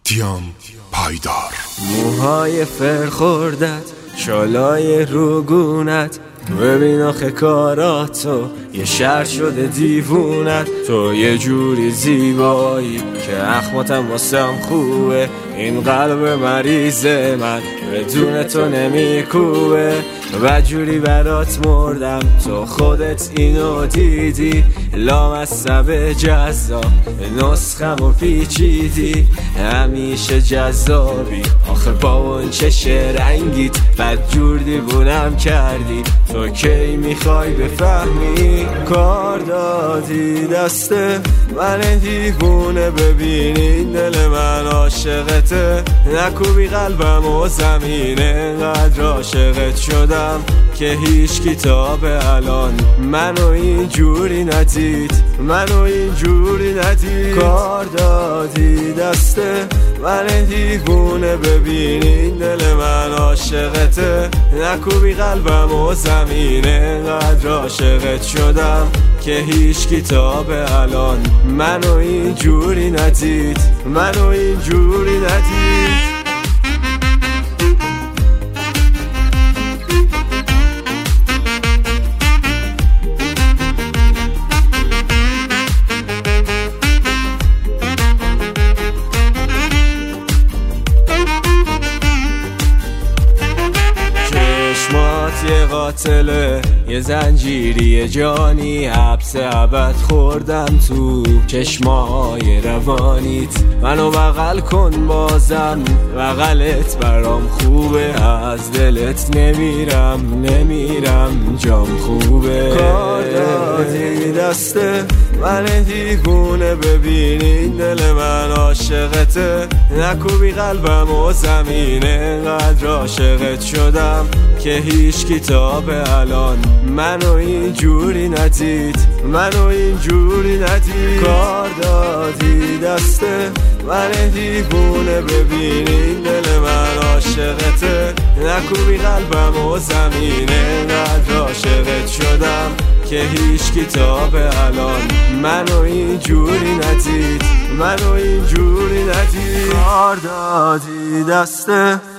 دیام پایدار. موهای فرخوردت، شالای روگونت، ببین آخه کاراتو یه شهر شده دیوونت. تو یه جوری زیبایی که اخماتم واسم خوبه، این قلب مریض من بدون تو نمیکوبه. و جوری برات مردم تو خودت اینو دیدی، لامصب جذاب نسخم و پیچیدی. همیشه جذابی آخه با اون چش رنگیت، بد جور دیوونم کردی. تو کی میخوای بفهمی؟ کار دادی دست من دیوونه، ببینی دل من عاشقته. نکوبی قلبم و زمینه، قدر عاشقت شدم که هیچ کتاب الان منو اینجوری ندید، منو اینجوری ندید. کار دادی دست من دیوونه، ببینی دل من عاشقته. نکوبی قلبم و زمینه، قدر عاشقت شدم که هیچ کتاب الان منو اینجوری ندید، منو اینجوری ندید. یه قاتله، یه زنجیری جانی، حبس ابد خوردم تو چشمای روانیت. منو بغل کن بازم، بغلت برام خوبه، از دلت نمیرم نمیرم جام خوبه. کار دادی دست من دیوونه، ببینی دل من عاشقته. نکوبی قلبم و زمینه، قدر عاشقت شدم که هیچ کتاب الان منو اینجوری ندید، منو اینجوری ندید. کار دادی دست من دیوونه، ببینی دل من عاشقته. نکوبی قلبم و زمینه، قدر عاشقت شدم که هیچ کتاب الان منو اینجوری ندید، منو اینجوری ندید. کار دادی دست